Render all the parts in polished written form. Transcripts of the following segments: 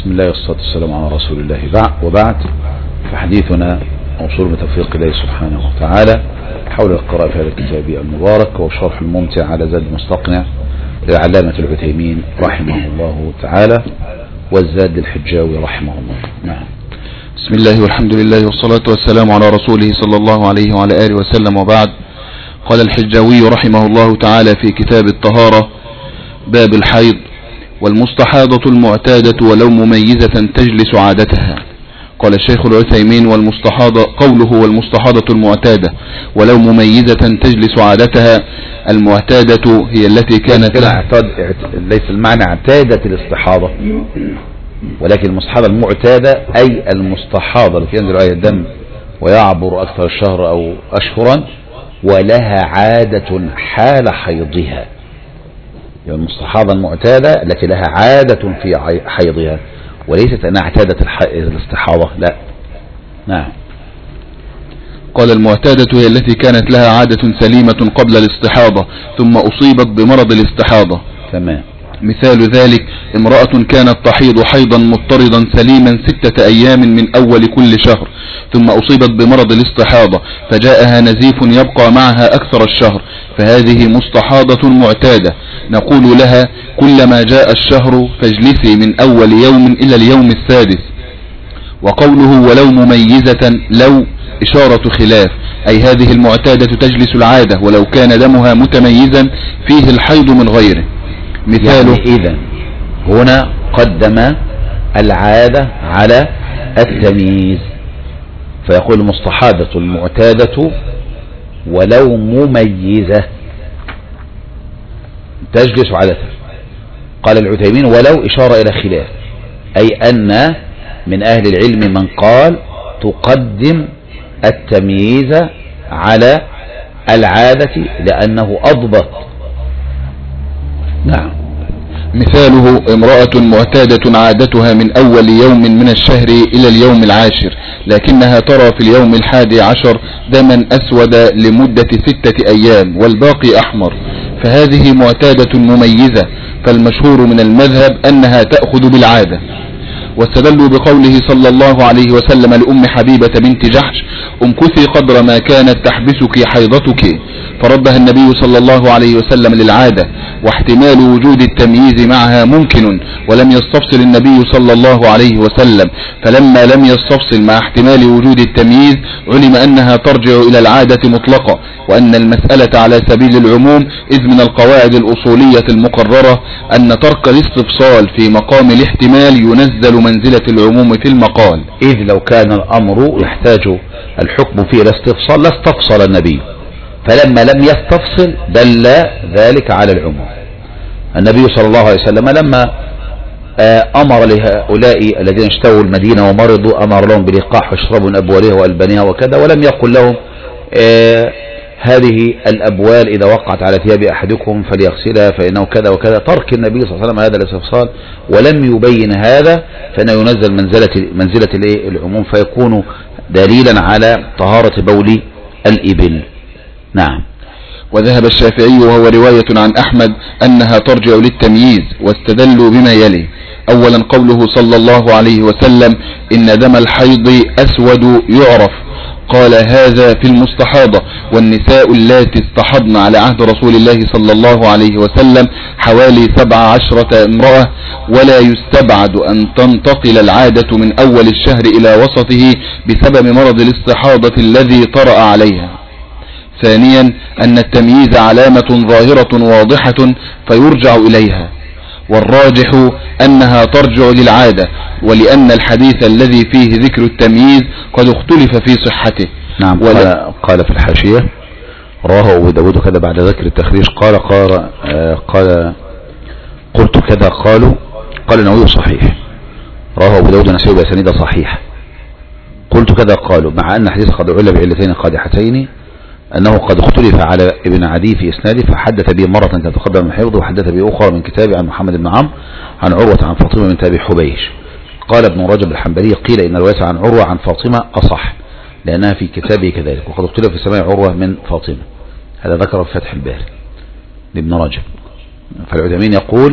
بسم الله والصلاة والسلام على رسول الله وبعد، فحديثنا موصول من توفيق الله سبحانه وتعالى حول القراءة في هذا الكتاب المبارك والشرح الممتع على زاد المستقنع للعلامة العثيمين رحمه الله تعالى والزاد الحجاوي رحمه الله. نعم. بسم الله والحمد لله والصلاة والسلام على رسوله صلى الله عليه وعلى آله وسلم، وبعد. قال الحجاوي رحمه الله تعالى في كتاب الطهارة باب الحيض: والمستحاضة المعتادة ولو مميزة تجلس عادتها. قال الشيخ العثيمين: والمستحاضة، قوله والمستحاضة المعتادة ولو مميزة تجلس عادتها، المعتادة هي التي كانت ليس المعنى اعتادت الاستحاضة، ولكن المستحاضة المعتادة أي المستحاضة التي ينزل عليها الدم ويعبر أكثر الشهر أو أشهرا ولها عادة حال حيضها. يعني المستحاضة المعتادة التي لها عادة في حيضها، وليست أنها اعتادت الاستحاضة، لا. نعم. قال: المعتادة هي التي كانت لها عادة سليمة قبل الاستحاضة ثم أصيبت بمرض الاستحاضة. تمام. مثال ذلك: امرأة كانت تحيض حيضا مضطردا سليما 6 أيام من أول كل شهر، ثم أصيبت بمرض الاستحاضة فجاءها نزيف يبقى معها أكثر الشهر، فهذه مستحاضة معتادة. نقول لها: كلما جاء الشهر فاجلسي من أول يوم إلى اليوم السادس. وقوله ولو مميزة، لو إشارة خلاف، أي هذه المعتادة تجلس العادة ولو كان دمها متميزا فيه الحيض من غيره. مثاله يعني إذن هنا قدم العادة على التمييز، فيقول المستحاضة المعتادة ولو مميزة تجلس عادتها. قال العثيمين: ولو إشارة إلى خلاف، أي أن من أهل العلم من قال تقدم التمييز على العادة لأنه أضبط. نعم. مثاله: امرأة معتادة عادتها من أول يوم من الشهر إلى اليوم العاشر، لكنها ترى في اليوم 11 دما أسود لمدة 6 أيام والباقي أحمر، فهذه معتادة مميزة، فالمشهور من المذهب أنها تأخذ بالعادة. واستدلوا بقوله صلى الله عليه وسلم لأم حبيبة بنت جحش: امكثي قدر ما كانت تحبسك حيضتك، فردها النبي صلى الله عليه وسلم للعادة، واحتمال وجود التمييز معها ممكن، ولم يستفصل النبي صلى الله عليه وسلم، فلما لم يستفصل مع احتمال وجود التمييز علم أنها ترجع إلى العادة مطلقة، وأن المسألة على سبيل العموم، إذ من القواعد الأصولية المقررة أن ترك الاستفصال في مقام الاحتمال ينزل منزلة العموم في المقال. إذ لو كان الأمر يحتاج الحكم فيه الاستفصال لاستفصل النبي، فلما لم يستفصل دل ذلك على العموم. النبي صلى الله عليه وسلم لما أمر لهؤلاء الذين اشتروا المدينة ومرضوا أمر لهم بلقاح واشربوا من أبوالها وألبانها وكذا، ولم يقل لهم هذه الأبوال إذا وقعت على ثياب أحدكم فليغسلها فإنه كذا وكذا. ترك النبي صلى الله عليه وسلم هذا الاستفصال ولم يبين هذا فإنه ينزل منزلة العموم، فيكون دليلا على طهارة بول الإبل. نعم. وذهب الشافعي وهو رواية عن أحمد أنها ترجع للتمييز، واستدلوا بما يلي: أولا قوله صلى الله عليه وسلم: إن دم الحيض أسود يعرف، قال هذا في المستحاضة، والنساء اللاتي استحضن على عهد رسول الله صلى الله عليه وسلم حوالي 17 امرأة، ولا يستبعد أن تنتقل العادة من أول الشهر إلى وسطه بسبب مرض الاستحاضة الذي طرأ عليها. ثانيا أن التمييز علامة ظاهرة واضحة فيرجع إليها، والراجح أنها ترجع للعادة، ولأن الحديث الذي فيه ذكر التمييز قد اختلف في صحته. نعم. قال في الحاشية: رواه أبو داود كذا بعد ذكر التخريج قال قلت كذا قال النووي صحيح. رواه أبو داود ونسائي بأسانيد صحيحة. قلت كذا قالوا، مع أن الحديث قد عل بعلتين قادحتين، أنه قد اختلف على ابن عدي في إسناده، فحدث به مرة تتقدم من حفظه، وحدث به أخرى من كتابه عن محمد بن عمرو عن عروة عن فاطمة بنت أبي حبيش. قال ابن رجب الحنبلي: قيل إن الرواية عن عروة عن فاطمة أصح لأنها في كتابه كذلك، وقد اختلف في سماع عروة من فاطمة. هذا ذكر في فتح الباري لابن رجب. فالعثيمين يقول: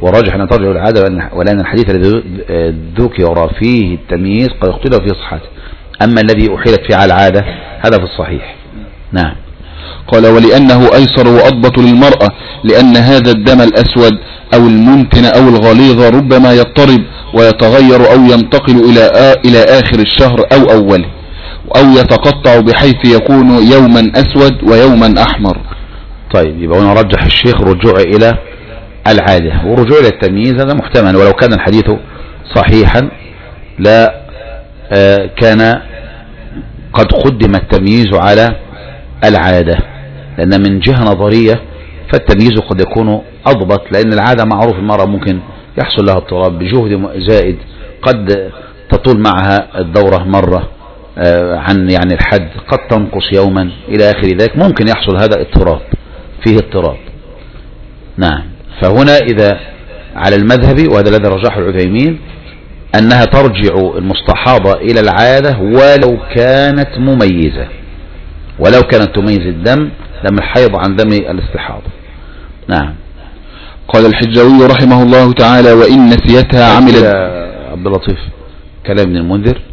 وراجح أن ترجع العادة، ولأن الحديث الذي ذكر فيه التمييز قد اختلف في صحته، أما الذي أحيلت فيه على العادة هذا في الصحيح. نعم. قال ولأنه أيسر وأضبط للمرأة، لأن هذا الدم الأسود أو المنتن أو الغليظ ربما يضطرب ويتغير أو ينتقل إلى آخر الشهر أو أوله، أو يتقطع بحيث يكون يوما أسود ويوما أحمر. طيب، يبقى هنا رجح الشيخ الرجوع إلى العادة، والرجوع إلى التمييز هذا محتمل، ولو كان الحديث صحيحا لا كان قد قدم التمييز على العادة، لأن من جهة نظرية فالتمييز قد يكون أضبط، لأن العادة معروف المرأة ممكن يحصل لها اضطراب بجهد زائد، قد تطول معها الدورة مرة عن يعني الحد، قد تنقص يوما إلى آخر ذلك، ممكن يحصل هذا اضطراب، فيه اضطراب. نعم. فهنا إذا على المذهب، وهذا الذي رجحه العثيمين، أنها ترجع المستحاضة إلى العادة ولو كانت مميزة، ولو كانت تميز دم الحيض عن دم الاستحاضة. نعم. قال الحجوي رحمه الله تعالى وإن نسيتها عملت. عبد اللطيف كلام ابن المنذر.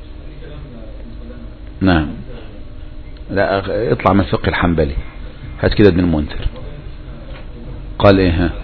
نعم. لا، اطلع من فقه الحنبلي، هات كده ابن المنذر قال ايه؟ ها،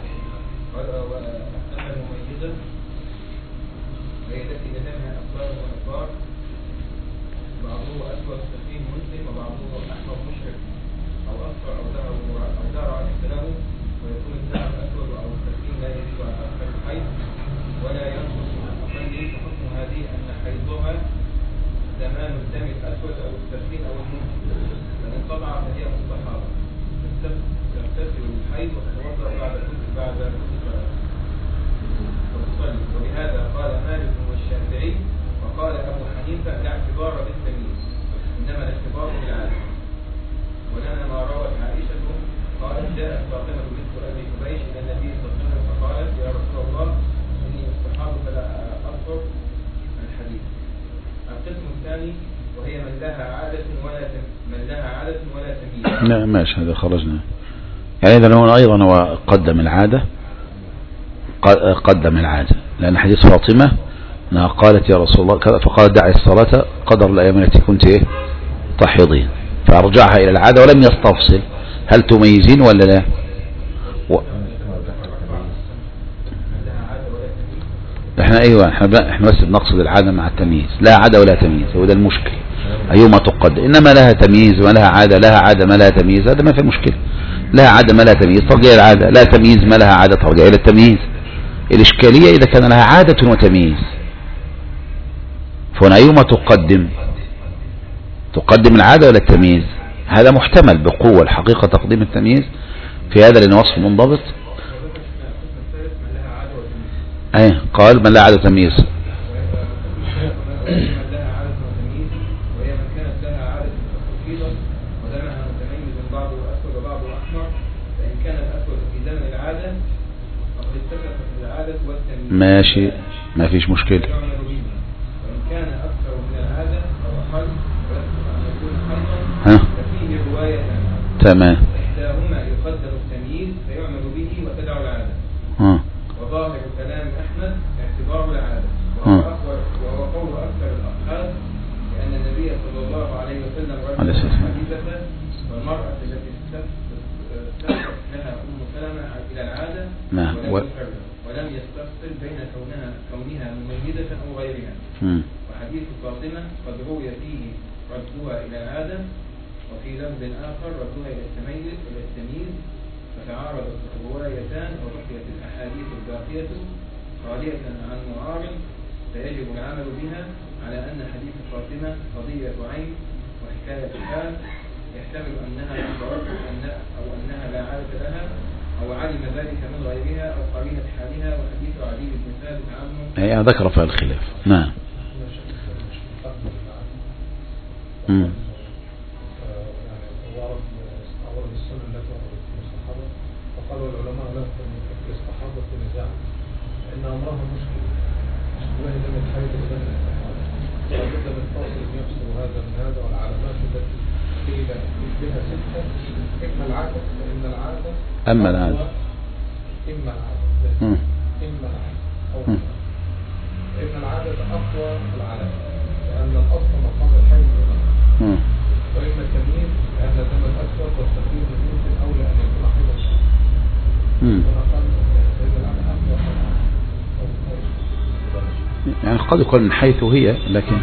وبهذا قال مالك والشافعي، وقال أبو حنيفة لا اعتبار بالتمييز، إنما الاعتبار بالعادة. ولنا ما روت عائشة قالت جاءت فاطمة بنت أبي حبيش إلى النبي صلى الله عليه وسلم فقالت يا رسول الله إني أستحاض فلا أذكر الحديث. القسم الثاني وهي من لها عادة ولا تمييز. لا ماشي، هذا خرجنا. يعني إذا هو أيضا هو قدم العادة، لأن حديث فاطمة أنها قالت يا رسول الله فقالت دعي الصلاة قدر الأيام التي كنت تحيضين، فأرجعها إلى العادة ولم يستفصل هل تميزين ولا لا. احنا بس بنقصد العادة مع التمييز، لا عادة ولا تمييز، هو ده المشكل. أيهما تقدم، إنما لها تمييز ولها عادة، لها عادة ما لها تمييز، هذا ما في مشكلة. لها عادة ما لها تمييز ترجع إلى العادة، لا تمييز ما لها عادة ترجع إلى التمييز. الإشكالية إذا كان لها عادة وتمييز، فهنا أيهما تقدم العادة ولا التمييز؟ هذا محتمل بقوة الحقيقة تقديم التمييز في هذا، لأنه وصف منضبط. قال من لا عادة تمييز. ماشي، ما فيش مشكلة. وإن كان أكثر من العادة أو أقل أن يكون خيرا ففيه رواية. تمام. إحداهما يقدر التمييز فيعمل به وتدع العادة. وظاهر كلام أحمد اعتبار العادة، وهو قول أكثر الأصحاب، لأن النبي صلى الله عليه وسلم رجل حديثة والمرأة التي استفتت لها أم سلمة إلى العادة ولم يستفصل بين كونها مميزة أو غيرها. وحديث فاطمة قد روي فيه ردها إلى العادة، وفي لفظ آخر ردها إلى التمييز، فتعارضت الروايتان وبقيت الأحاديث الباقية خالية عن معارض، فيجب العمل بها على أن حديث فاطمة قضية عين وحكاية حال، يحتمل أنها أخبرته أو أنها لا عادة لها، أو علم ذلك من غيرها أو قرينة حالها. وحديث علي بن ثابت عنه هي ذكر في الخلاف. نعم. وقالوا العلماء لا في الاستحاضة في نزاع، لأن أمرها مشكل وهي دم الحيض ودم الاستحاضة، لابد من فاصل يفصل هذا من هذا، والعلامات التي قيل بها ستة، إما العادة فإن العادة أما العادة إما العادة إما أو إن العادة أقوى العادة لأن الأصل مقام الحيض منه، وإما التمييز لأن الدم الأسود والتمييز ممكن أولى أن يكون حيضا. يعني قد يقول من حيث هي، لكن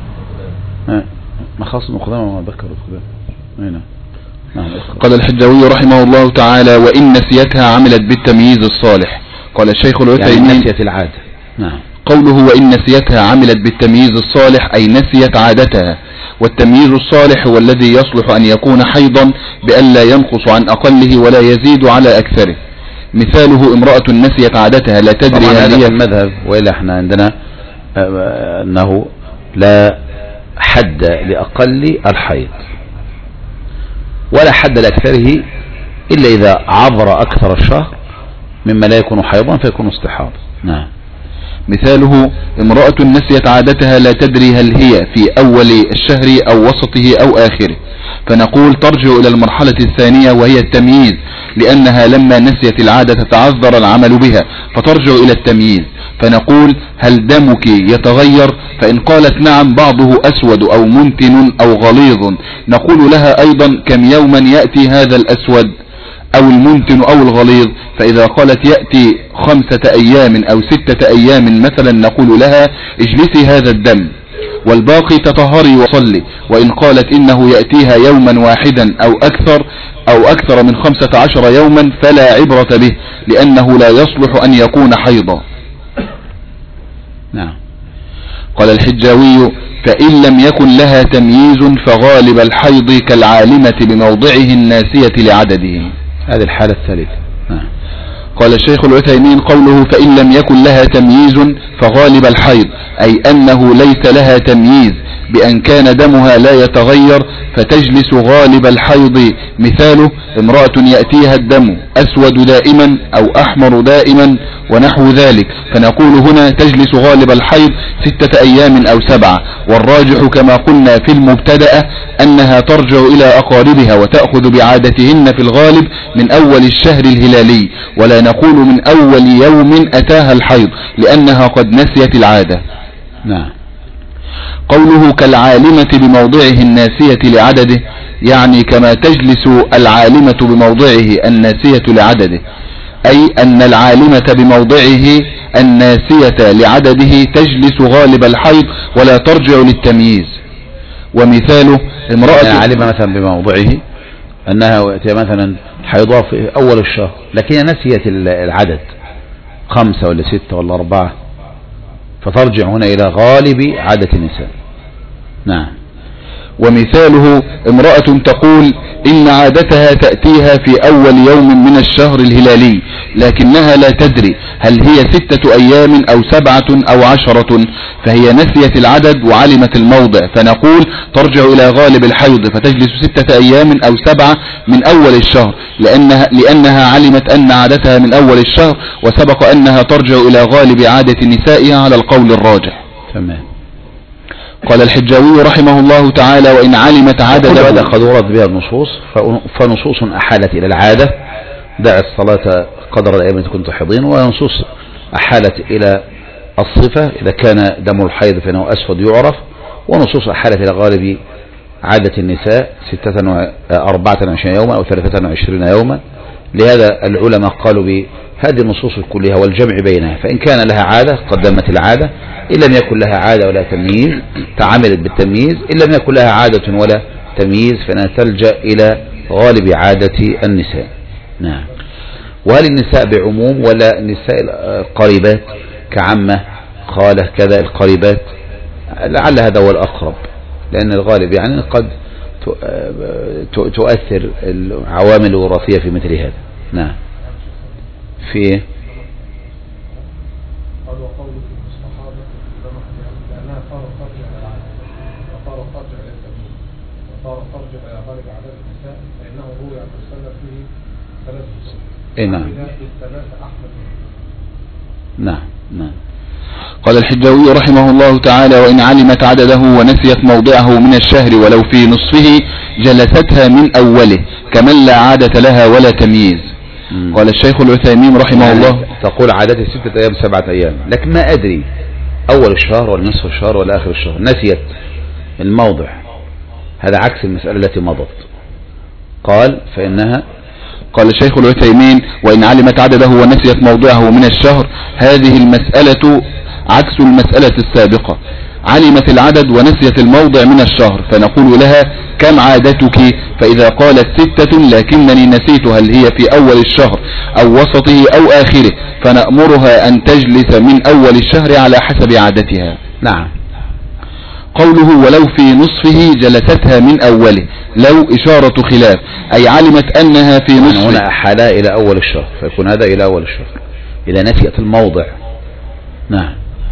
مخاص مقدمة وما ذكر هنا. قال الحجاوي رحمه الله تعالى: وإن نسيتها عملت بالتمييز الصالح. قال الشيخ العثيمين: يعني نسيت العادة. نعم. قوله وإن نسيتها عملت بالتمييز الصالح أي نسيت عادتها، والتمييز الصالح هو الذي يصلح أن يكون حيضا بألا ينقص عن أقله ولا يزيد على أكثره. مثاله امرأة نسيت عادتها لا تدري هل هي المذهب، وإلا احنا عندنا أنه لا حد لأقل الحيض ولا حد لأكثره إلا إذا عبر أكثر الشهر مما لا يكون حيضا فيكون استحاضة. نعم. مثاله امرأة نسيت عادتها لا تدري هل هي في أول الشهر أو وسطه أو آخره، فنقول ترجع إلى المرحلة الثانية وهي التمييز، لأنها لما نسيت العادة تعذر العمل بها فترجع إلى التمييز، فنقول هل دمك يتغير؟ فإن قالت نعم بعضه أسود أو منتن أو غليظ نقول لها أيضا كم يوما يأتي هذا الأسود أو المنتن أو الغليظ؟ فإذا قالت يأتي 5 أيام أو 6 أيام مثلا نقول لها اجلسي هذا الدم والباقي تطهري وصلي. وإن قالت إنه يأتيها يوما واحدا أو أكثر من 15 يوما فلا عبرة به، لأنه لا يصلح أن يكون حيضا. نعم. قال الحجاوي: فإن لم يكن لها تمييز فغالب الحيض كالعالمة بموضعه الناسية لعدده. هذه الحالة الثالثة. نعم. قال الشيخ العثيمين: قوله فإن لم يكن لها تمييز فغالب الحيض أي أنه ليس لها تمييز بأن كان دمها لا يتغير فتجلس غالب الحيض. مثاله امرأة يأتيها الدم أسود دائما أو أحمر دائما ونحو ذلك، فنقول هنا تجلس غالب الحيض 6 أيام أو 7، والراجح كما قلنا في المبتدأة أنها ترجع إلى أقاربها وتأخذ بعادتهن في الغالب من أول الشهر الهلالي، ولا نقول من أول يوم أتاها الحيض لأنها قد نسيت العادة. نعم. قوله كالعالمة بموضعه الناسية لعدده يعني كما تجلس العالمة بموضعه الناسية لعدده، أي أن العالمة بموضعه الناسية لعدده تجلس غالب الحيض ولا ترجع للتمييز. ومثاله امرأة العالمة مثلا بموضعه أنها مثلا حيضها في أول الشهر لكن نسيت العدد 5 ولا 6 ولا 4 فترجع هنا إلى غالب عادة النساء. نعم. ومثاله امرأة تقول إن عادتها تأتيها في أول يوم من الشهر الهلالي لكنها لا تدري هل هي 6 أيام أو 7 أو 10، فهي نسيت العدد وعلمت الموضع، فنقول ترجع إلى غالب الحيض فتجلس 6 أيام أو 7 من أول الشهر لأنها علمت أن عادتها من أول الشهر، وسبق أنها ترجع إلى غالب عادة نسائها على القول الراجح. تمام. قال الحجاوي رحمه الله تعالى: وإن علمت عادة هذا قد ورد بها النصوص، فنصوص أحالت إلى العادة دع الصلاة قدر الأيام التي كنت حيضين، ونصوص أحالت إلى الصفة إذا كان دم الحيض فإنه أسود يعرف، ونصوص أحالت إلى غالب عادة النساء 24 يوما أو 23 يوما. لهذا العلماء قالوا بهذه النصوص كلها والجمع بينها، فإن كان لها عادة قدمت العادة، إن لم يكن لها عادة ولا تمييز تعاملت بالتمييز، إن لم يكن لها عادة ولا تمييز فإنها تلجأ إلى غالب عادة النساء. نعم. وهل النساء بعموم ولا النساء القريبات كعمة خالة كذا القريبات؟ لعل هذا هو الأقرب، لأن الغالب يعني قد تؤثر العوامل الوراثية في مثل هذا. نعم. في نعم. نعم. نعم. قال الحجاوي رحمه الله تعالى: وإن علمت عدده ونسيت موضعه من الشهر ولو في نصفه جلستها من أوله كمن لا عادة لها ولا تمييز. قال الشيخ العثيمين رحمه الله تقول عادتي 6 أيام 7 أيام، لكن ما أدري أول الشهر ولا نصف الشهر ولا آخر الشهر، نسيت الموضع. هذا عكس المسألة التي مضت. قال فإنها، قال الشيخ العثيمين وإن علمت عدده ونسيت موضعه من الشهر، هذه المسألة عكس المسألة السابقة. علمت العدد ونسيت الموضع من الشهر، فنقول لها كم عادتك؟ فإذا قالت 6 لكنني نسيت هل هي في أول الشهر أو وسطه أو آخره، فنأمرها أن تجلس من أول الشهر على حسب عادتها. نعم. قوله ولو في نصفه جلستها من أوله، لو إشارة خلاف، أي علمت أنها في نصفه. هنا أحالها إلى أول الشهر، فيكون هذا إلى أول الشهر إلى نسيت الموضع. نعم.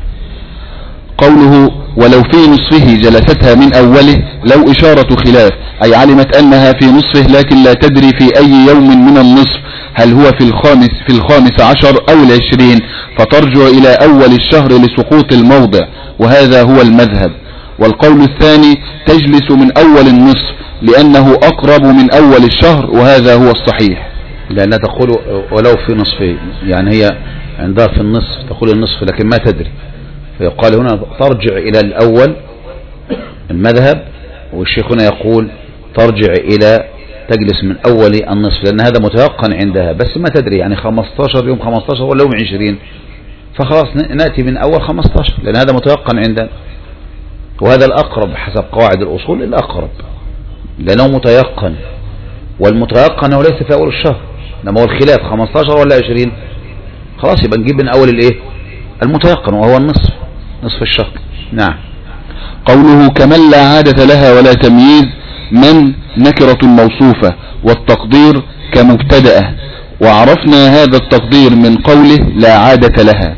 قوله ولو في نصفه جلستها من أوله، لو إشارة خلاف، أي علمت أنها في نصفه لكن لا تدري في أي يوم من النصف، هل هو في الخامس عشر أو 20، فترجع إلى أول الشهر لسقوط الموضع، وهذا هو المذهب. والقول الثاني تجلس من أول النصف لأنه أقرب من أول الشهر، وهذا هو الصحيح. لأنها تقول ولو في نصفه، يعني هي عندها في النصف تقول النصف لكن ما تدري، فيقال هنا ترجع إلى الأول المذهب، والشيخ هنا يقول ترجع إلى تجلس من أول النصف، لأن هذا متيقن عندها بس ما تدري، يعني 15 يوم 15 ولا يوم 20، فخلاص نأتي من أول 15 لأن هذا متيقن عندنا، وهذا الأقرب حسب قواعد الأصول، الأقرب لأنه متيقن، والمتيقن هو ليس في أول الشهر، لما هو الخلاف 15 ولا 20، خلاص يبقى نجيب من أول الإيه المتيقن وهو النصف، نصف الشهر. نعم. قوله كمن لا عادة لها ولا تمييز، من نكرة موصوفة، والتقدير كمبتدأة، وعرفنا هذا التقدير من قوله لا عادة لها.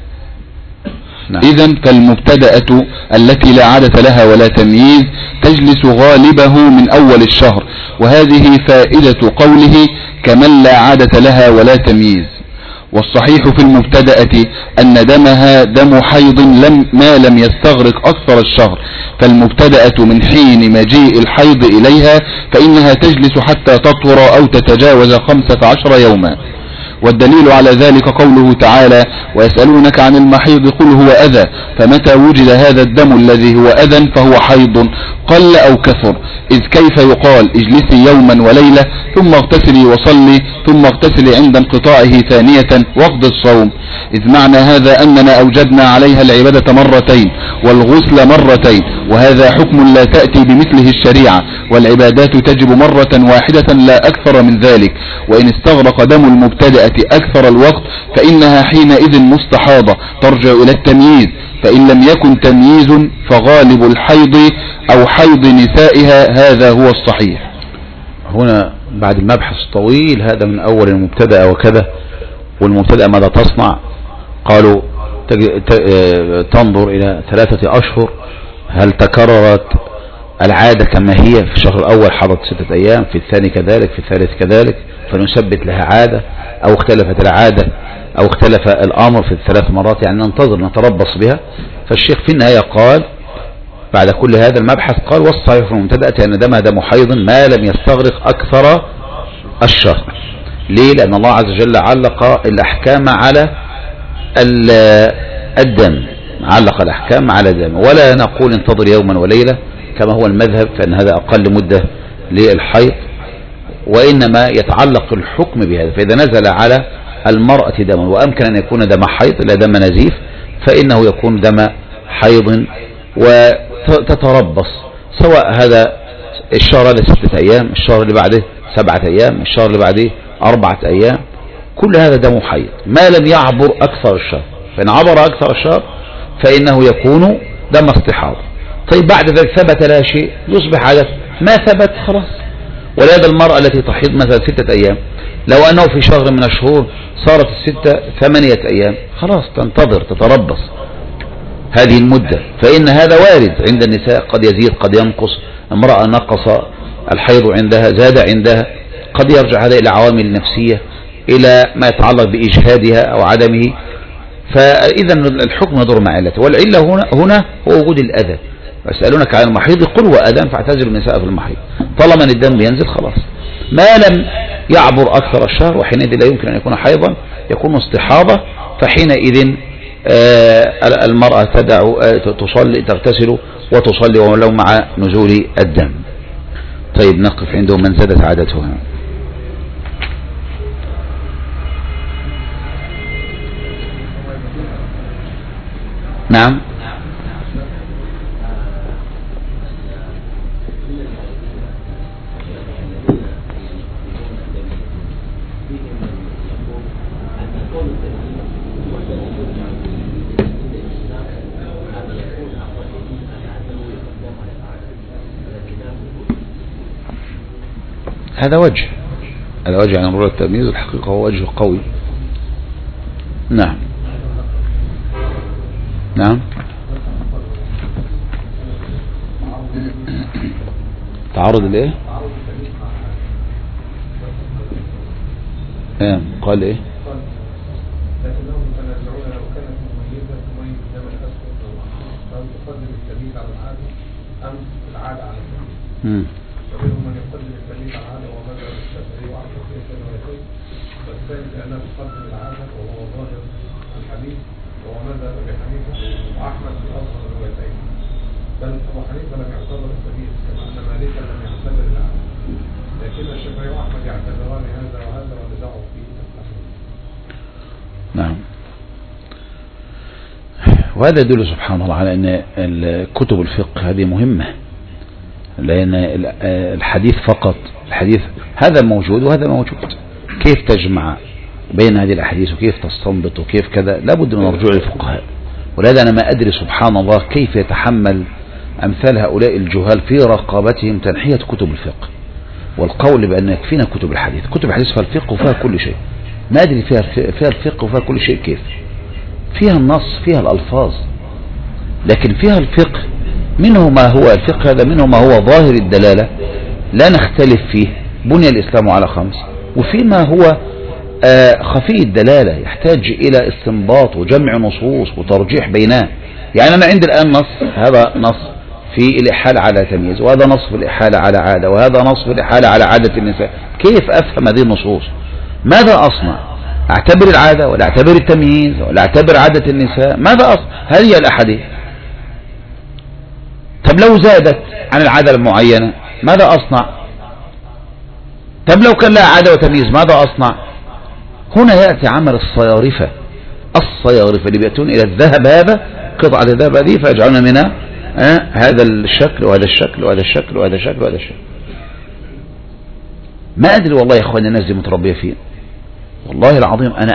نعم. إذن فالمبتدأة التي لا عادة لها ولا تمييز تجلس غالبه من أول الشهر، وهذه فائدة قوله كمن لا عادة لها ولا تمييز. والصحيح في المبتدأة أن دمها دم حيض ما لم يستغرق أكثر الشهر، فالمبتدأة من حين مجيء الحيض إليها فإنها تجلس حتى تطهر أو تتجاوز 15 يوما. والدليل على ذلك قوله تعالى ويسألونك عن المحيض قل هو أذى، فمتى وجد هذا الدم الذي هو أذى فهو حيض قل أو كثر، إذ كيف يقال اجلسي يوما وليلة ثم اغتسلي وصلي ثم اغتسلي عند انقطاعه ثانية واقض الصوم، إذ معنى هذا أننا أوجبنا عليها العبادة مرتين والغسل مرتين، وهذا حكم لا تأتي بمثله الشريعة، والعبادات تجب مرة واحدة لا أكثر من ذلك، وإن استغرق دم المبتدأة أكثر الوقت فإنها حينئذ مستحاضة ترجع إلى التمييز، فإن لم يكن تمييز فغالب الحيض أو حيض نسائها، هذا هو الصحيح. هنا بعد المبحث الطويل هذا من أول المبتدأ وكذا، والمبتدأ ماذا تصنع؟ قالوا تنظر إلى 3 أشهر هل تكررت العادة كما هي، في الشهر الأول حضت 6 أيام، في الثاني كذلك، في الثالث كذلك، فنثبت لها عادة، أو اختلفت العادة أو اختلف الأمر في ال3 مرات، يعني ننتظر نتربص بها. فالشيخ في النهاية قال بعد كل هذا المبحث قال والصحيح في المبتدأة أن دمها دم حيض ما لم يستغرق أكثر الشهر. ليه؟ لأن الله عز وجل علق الأحكام على الدم، علق الأحكام على الدم، ولا نقول انتظر يوما وليلة كما هو المذهب، فإن هذا أقل مدة للحيض، وإنما يتعلق الحكم بهذا. فإذا نزل على المرأة دم وأمكن أن يكون دم حيض لا دم نزيف، فإنه يكون دم حيض وتتربص، سواء هذا الشهر هذا 6 أيام، الشهر اللي بعده 7 أيام، الشهر اللي بعده 4 أيام، كل هذا دم حيض ما لم يعبر أكثر الشهر، فإن عبر أكثر الشهر فإنه يكون دم استحاضة. طيب بعد ذلك ثبت لها شيء يصبح عادة، ما ثبت خلاص. ولهذا المرأة التي تحيض مثلا 6 أيام لو أنه في شهر من الشهور صارت 6 8 أيام، خلاص تنتظر تتربص هذه المدة، فإن هذا وارد عند النساء، قد يزيد قد ينقص، امرأة نقص الحيض عندها زاد عندها، قد يرجع هذا إلى عوامل نفسية، إلى ما يتعلق بإجهادها أو عدمه، فإذا الحكم يدور مع علته، والعلة هنا هو وجود الأذى. يسألونك عن المحيض قل هو أذى فاعتزلوا النساء في المحيض، طالما ان الدم بينزل خلاص، ما لم يعبر أكثر الشهر، وحينئذ لا يمكن أن يكون حيضا، يكون استحاضة، فحينئذ المرأة تصلي، تغتسل وتصلي ولو مع نزول الدم. طيب نقف عندهم من زادت عادتها. نعم. هذا وجه عن مرور التمييز، الحقيقة هو وجه قوي. نعم نعم. تعرض لإيه؟ قال إيه؟ لكنهم يتنازعون لو كانت مميزة تميز دم الأسود أو تقدم التمييز على العادة أم العادة على التمييز. ومنهم من يقدم التمييز على العادة ومذهب الشافعي وعشر في الروايتين، والثاني بأنها تقدم العادة وهو ظاهر الحديث وهو مذهب أبي حنيفة وأحمد في أصل الروايتين، بل أبو حنيفة لم يعتبر التمييز كما أن مالكا لم يعتبر العادة، لكن الشافعي وأحمد يعتبران هذا وهذا ونزعوا فيه. نعم. وهذا يدل سبحان الله على أن كتب الفقه هذه مهمة، لأن الحديث فقط، الحديث هذا موجود وهذا موجود، كيف تجمع بين هذه الأحاديث وكيف تستنبط وكيف كذا، لابد من رجوع الفقهاء. ولهذا أنا ما أدري سبحان الله كيف يتحمل أمثال هؤلاء الجهال في رقابتهم تنحية كتب الفقه والقول بأن يكفينا كتب الحديث. كتب الحديث فيها الفقه وفيها كل شيء، ما أدري فيها الفقه وفيها كل شيء كيف، فيها النص، فيها الألفاظ، لكن فيها الفقه. منه ما هو الفقه هذا، منه ما هو ظاهر الدلالة لا نختلف فيه، بني الإسلام على 5، وفيما هو خفي الدلالة يحتاج إلى استنباط وجمع نصوص وترجيح بينها. يعني أنا عندي الآن نص، هذا نص في الإحالة على تمييز، وهذا نص في الإحالة على عادة، وهذا نص في الإحالة على عادة النساء. كيف أفهم هذه النصوص؟ ماذا أصنع؟ أعتبر العادة ولا أعتبر التمييز ولا أعتبر عادة النساء؟ ماذا أصنع؟ هذه الأحاديث. طب لو زادت عن العادة المعينة ماذا أصنع؟ طب لو كان لها عادة وتمييز ماذا أصنع؟ هنا يأتي عمل الصيارفة اللي بيأتون إلى الذهب، هذا قطعة الذهب هذه فيجعلون منها هذا الشكل وهذا الشكل وهذا الشكل وهذا الشكل وهذا الشكل. ما أدري والله يا أخواني الناس دي متربية فين، والله العظيم أنا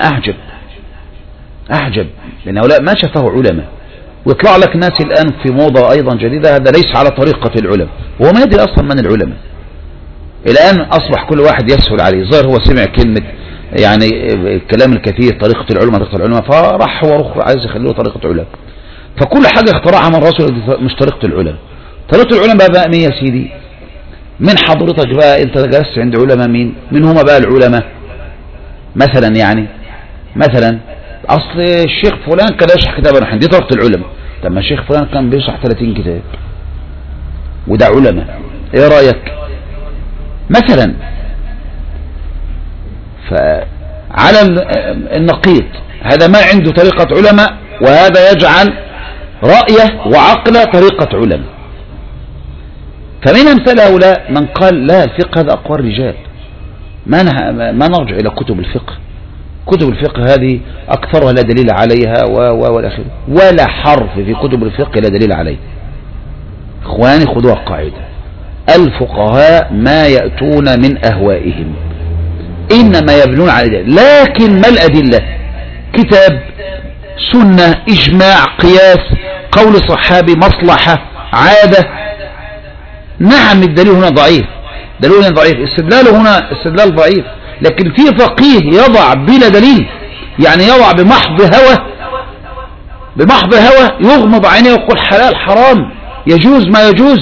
أعجب لأن هؤلاء ما شافه علماء، ويطلع لك ناس الآن في موضة أيضا جديدة، هذا ليس على طريقة العلماء، وهو ما يدري أصلا من العلماء. الآن أصبح كل واحد يسهل عليه، ظاهر هو سمع كلمة يعني الكلام الكثير طريقة العلماء فراح هو عايز يخليه طريقة علماء، فكل حاجة اخترعها من رسول مش طريقة العلماء. طريقة العلماء بقى مين يا سيدي؟ من حضرتك بقى انت جلست عند علماء مين هما بقى العلماء؟ مثلا يعني مثلا اصل الشيخ فلان كان يشرح كتابا نحن، دي طريقة العلماء. طب ما الشيخ فلان كان بيشرح 30 كتاب وده علماء، ايه رأيك مثلا؟ فعلى النقيض هذا ما عنده طريقة علماء، وهذا يجعل رأيه وعقله طريقة علماء. فمن أمثال هؤلاء من قال لا الفقه هذا أقوال الرجال، ما نرجع إلى كتب الفقه. كتب الفقه هذه أكثرها لا دليل عليها والآخر، ولا حرف في كتب الفقه لا دليل عليه. إخواني خذوها قاعدة، الفقهاء ما يأتون من أهوائهم، إنما يبنون على ذلك. لكن ما الأدلة؟ كتاب، سنة، إجماع، قياس، قول صحابي، مصلحة، عادة. نعم الدليل هنا ضعيف، استدلاله هنا استدلال ضعيف، لكن في فقيه يضع بلا دليل، يعني يضع بمحض هوى يغمض عينيه ويقول حلال حرام يجوز ما يجوز.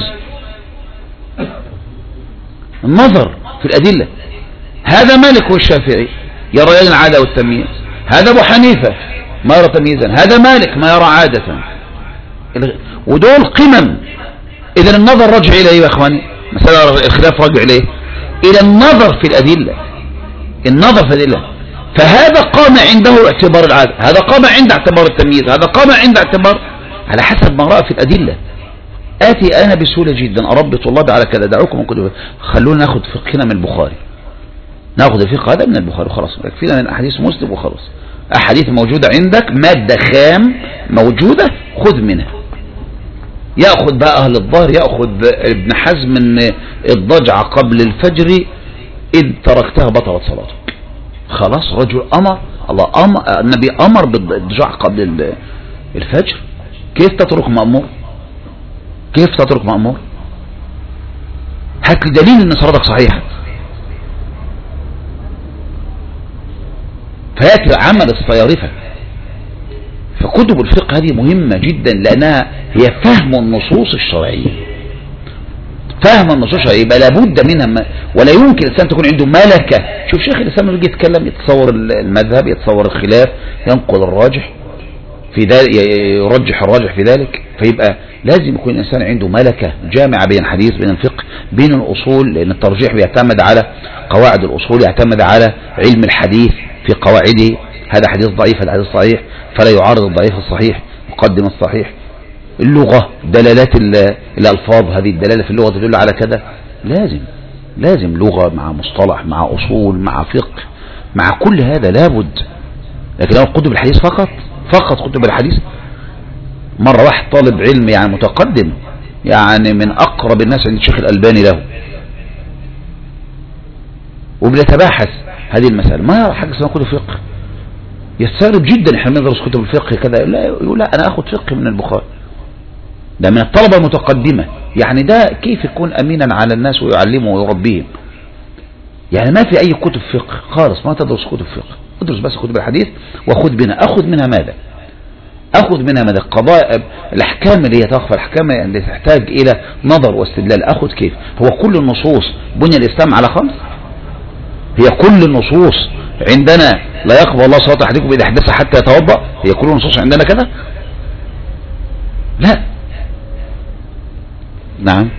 النظر في الأدلة. هذا مالك والشافعي يرى العادة والتمييز، هذا أبو حنيفة ما يرى تمييزا، هذا مالك ما يرى عادة، ودول قمم. إذا النظر رجع إليه يا أخواني، مسألة الخلاف رجع إليه إلى النظر في الأدلة. النظر في الأدلة. فهذا قام عنده اعتبار العادة، هذا قام عند اعتبار التمييز، هذا قام عند اعتبار على حسب ما رأى في الأدلة. آتي أنا بسهولة جدا أربي طلابي على كذا، دعوكم من كتب، خلونا ناخد فقهنا من البخاري، ناخد الفقه هذا من البخاري وخلاص، يكفينا من أحاديث مسلم وخلاص. أحاديث موجودة عندك، مادة خام موجودة، خذ منها. يأخذ بقى أهل الظهر، يأخذ ابن حزم من الضجعة قبل الفجر إذ تركتها بطلت صلاتك. خلاص، رجل أمر، الله أمر، النبي أمر بالضجعة قبل الفجر. كيف تترك مأمور؟ كيف تترك مأمور؟ هات لي دليل ان صلاتك صحيحة. فياتي عمل الصيارفة. فكتب الفقه هذه مهمة جدا لانها هي فهم النصوص الشرعية. فهم النصوص الشرعية يبقى لابد منها، ولا يمكن الانسان تكون عنده ملكة. شوف شيخ الاسلام لما يجي يتكلم يتصور المذهب، يتصور الخلاف، ينقل الراجح في ذلك، يرجح الراجح في ذلك. فيبقى لازم يكون الإنسان عنده ملكة جامعة بين الحديث، بين الفقه، بين الأصول، لأن الترجيح بيعتمد على قواعد الأصول، يعتمد على علم الحديث في قواعده. هذا حديث ضعيف، هذا حديث صحيح، فلا يعارض الضعيف الصحيح، يقدم الصحيح. اللغة، دلالات الألفاظ، هذه الدلالة في اللغة تدل على كذا. لازم لغة مع مصطلح مع أصول مع فقه مع كل هذا لابد. لكن لو كتب الحديث فقط كتب الحديث. مرة واحد طالب علم يعني متقدم، يعني من أقرب الناس عند الشيخ الألباني له، وبنتباحث هذه المسألة، ما يرى حاجة اسمها كتب فقه. يستغرب جدا احنا بندرس كتب الفقه كذا، يقول لا أنا أخذ فقه من البخاري. ده من الطلبة المتقدمة، يعني ده كيف يكون أمينا على الناس ويعلمه ويربيهم؟ يعني ما في أي كتب فقه خالص، ما تدرس كتب فقه، ادرس بس كتب الحديث وخذ منها. أخذ منها ماذا؟ أخذ منها ماذا؟ قضاء الأحكام اللي هي تخفى، الأحكام اللي تحتاج إلى نظر واستدلال. أخذ كيف؟ هو كل النصوص بني الإسلام على 5؟ هي كل النصوص عندنا لا يقبل الله صلاة أحدكم إذا أحدث حتى يتوضأ؟ هي كل النصوص عندنا كذا؟ لا. نعم.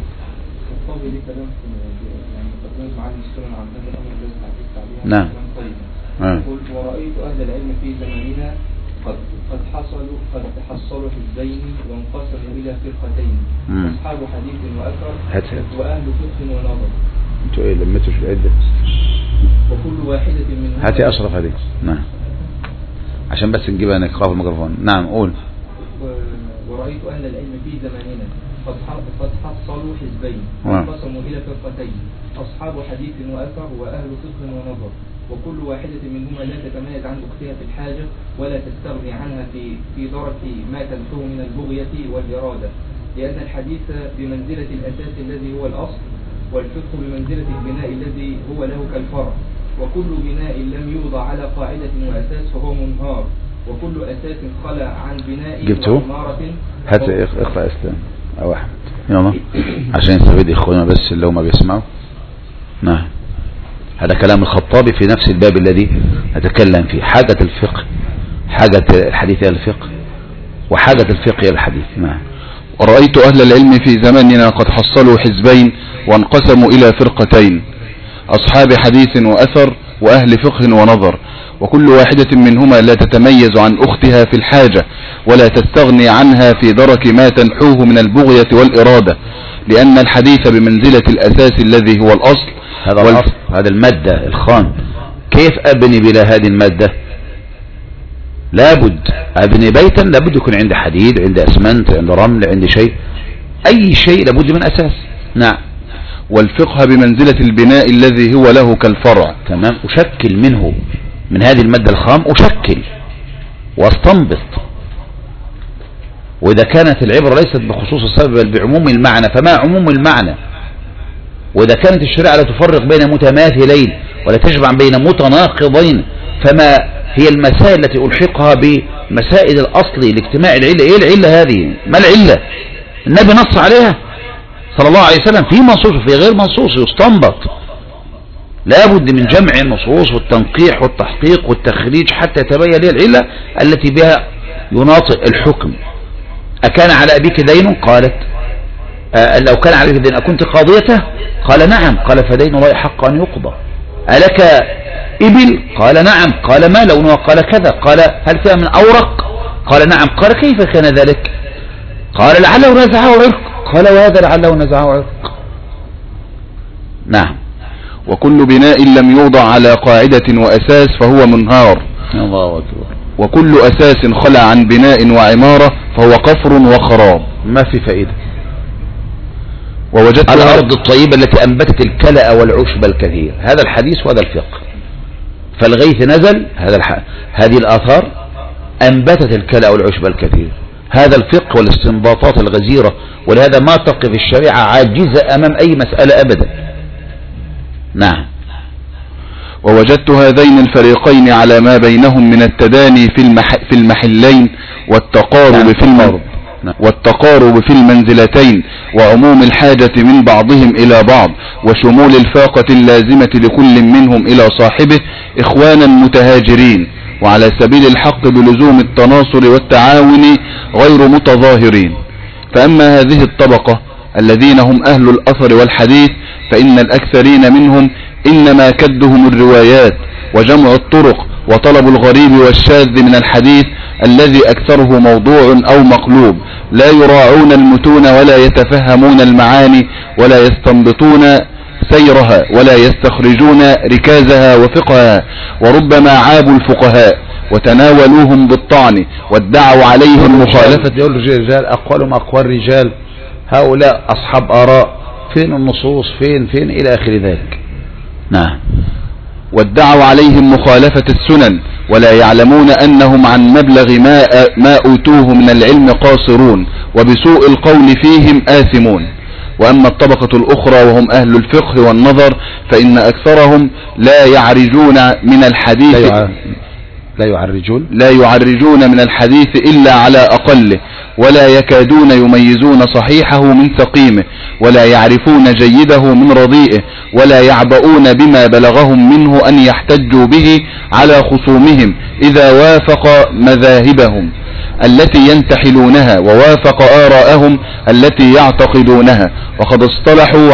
نعم. ورأيت أهل العلم في زماننا قد تحصلوا حزبين وانقسموا إلى فرقتين، أصحاب حديث وأثر وأهل فقه ونظر. انتوا ايه لمتوا في العدة؟ وكل واحدة منهم. هاتي أشرف هذه. نعم. عشان بس نجيبها نقرأ في الميكروفون. نعم قول. ورأيت أهل العلم في زماننا قد حصلوا حزبين وانقسموا إلى فرقتين، أصحاب حديث وأثر وأهل فقه ونظر، وكل واحدة منهما لا تتميز عن أختها في الحاجة ولا تستغني عنها في درك ما تمحوه من البغية والإرادة، لأن الحديث بمنزلة الأساس الذي هو الأصل، والفقه بمنزلة البناء الذي هو له كالفرع، وكل بناء لم يوضع على قاعدة وأساس فهو منهار، وكل أساس خلى عن بناء وعمارة. هات اقرأ اسلام أو أحمد يلا عشان يستفيد إخواننا بس اللي هم بيسمعوا. نعم. هذا كلام الخطابي في نفس الباب الذي أتكلم فيه، حاجة الفقه، حاجة الحديث إلى الفقه، وحاجة الفقه إلى الحديث. نعم. ورأيت أهل العلم في زماننا قد حصلوا حزبين وانقسموا إلى فرقتين، أصحاب حديث وأثر وأهل فقه ونظر، وكل واحدة منهما لا تتميز عن أختها في الحاجة ولا تستغني عنها في درك ما تنحوه من البغية والإرادة، لأن الحديث بمنزلة الأساس الذي هو الأصل. هذا الأصل، هذا المادة الخام. كيف أبني بلا هذه المادة؟ لابد أبني بيتا، لابد يكون عندي حديد، عندي أسمنت، عندي رمل، عندي شيء، أي شيء لابد من أساس. نعم. والفقه بمنزلة البناء الذي هو له كالفرع. تمام. أشكل منه، من هذه المادة الخام أشكل واستنبط. وإذا كانت العبرة ليست بخصوص السبب بل بعموم المعنى فما عموم المعنى. وإذا كانت الشريعة لا تفرق بين متماثلين ولا تجمع بين متناقضين فما هي المسائل التي ألحقها بمسائل الأصل لاجتماع العلة؟ إيه العلة هذه؟ ما العلة؟ النبي نص عليها صلى الله عليه وسلم في منصوص وفي غير منصوص، يستنبط. لابد من جمع النصوص والتنقيح والتحقيق والتخريج حتى يتبين لي العلة التي بها يناطق الحكم. أكان على أبيك دين؟ قالت لو كان عليك دين أكنت قاضيته؟ قال نعم. قال فدين الله حق أن يقضى. ألك إبل؟ قال نعم. قال ما لونها؟ قال كذا. قال هل فيها من أورق؟ قال نعم. قال كيف كان ذلك؟ قال لعله نزعه عرق. قال وهذا لعله نزعه عرق. نعم. وكل بناء لم يوضع على قاعدة وأساس فهو منهار. الله أكبر. وكل أساس خلى عن بناء وعمارة فهو قفر وخراب. ما في فائدة. ووجدت الأرض الطيبة التي أنبتت الكلأ والعشب الكثير، هذا الحديث وهذا الفقه. فالغيث نزل، هذه الآثار أنبتت الكلأ والعشب الكثير، هذا الفقه والاستنباطات الغزيرة. ولهذا ما تقف الشريعة عاجزة أمام أي مسألة أبدا. نعم. ووجدت هذين الفريقين على ما بينهم من التداني في المحلين والتقارب في المنزلتين وعموم الحاجة من بعضهم إلى بعض وشمول الفاقة اللازمة لكل منهم إلى صاحبه إخوانا متهاجرين وعلى سبيل الحق بلزوم التناصر والتعاون غير متظاهرين. فأما هذه الطبقة الذين هم أهل الأثر والحديث فإن الأكثرين منهم إنما كدهم الروايات وجمع الطرق وطلب الغريب والشاذ من الحديث الذي أكثره موضوع أو مقلوب، لا يراعون المتون ولا يتفهمون المعاني ولا يستنبطون سيرها ولا يستخرجون ركازها وفقهها، وربما عابوا الفقهاء وتناولوهم بالطعن وادعوا عليهم مخالفة. يقول رجال أقوالهم أقوال رجال، هؤلاء أصحاب آراء، فين النصوص؟ فين إلى آخر ذلك. نعم. وادعوا عليهم مخالفة السنن ولا يعلمون أنهم عن مبلغ ما أوتوه من العلم قاصرون وبسوء القول فيهم آثمون. وأما الطبقة الأخرى وهم أهل الفقه والنظر فإن أكثرهم لا يعرجون من الحديث لا يعرجون من الحديث إلا على أقله ولا يكادون يميزون صحيحه من سقيمه ولا يعرفون جيده من رديئه ولا يعبؤون بما بلغهم منه أن يحتجوا به على خصومهم إذا وافق مذاهبهم التي ينتحلونها ووافق آراءهم التي يعتقدونها. وقد اصطلحوا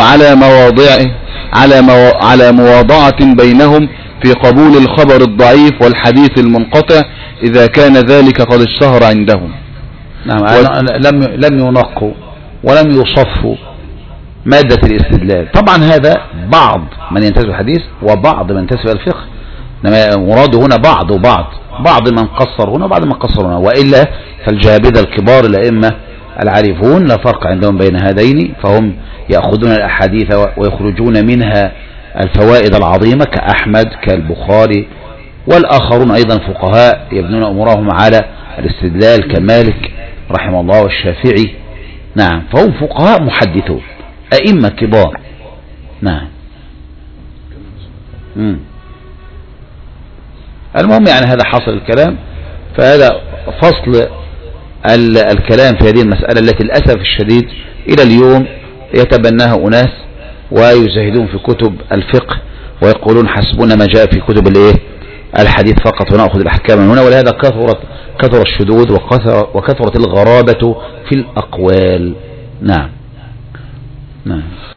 على مواضعة بينهم في قبول الخبر الضعيف والحديث المنقطع إذا كان ذلك قد اشتهر عندهم. نعم. لم ينقوا ولم يصفوا مادة الاستدلال. طبعا هذا بعض من ينتسب الحديث وبعض من ينتسب الفقه، إنما مراد هنا بعض من قصر هنا وبعض من قصر هنا، وإلا فالجابدة الكبار الأئمة العارفون لا فرق عندهم بين هذين، فهم يأخذون الأحاديث ويخرجون منها الفوائد العظيمة كأحمد كالبخاري، والآخرون أيضا فقهاء يبنون أمورهم على الاستدلال كمالك رحمه الله والشافعي. نعم. فهم فقهاء محدثون أئمة كبار. نعم. المهم يعني هذا حصل الكلام. فهذا فصل الكلام في هذه المسألة التي للأسف الشديد إلى اليوم يتبناها أناس ويزهدون في كتب الفقه ويقولون حسبنا ما جاء في كتب الحديث فقط ونأخذ الأحكام من هنا. ولهذا كثر الشذوذ وكثرت الغرابة في الأقوال. نعم.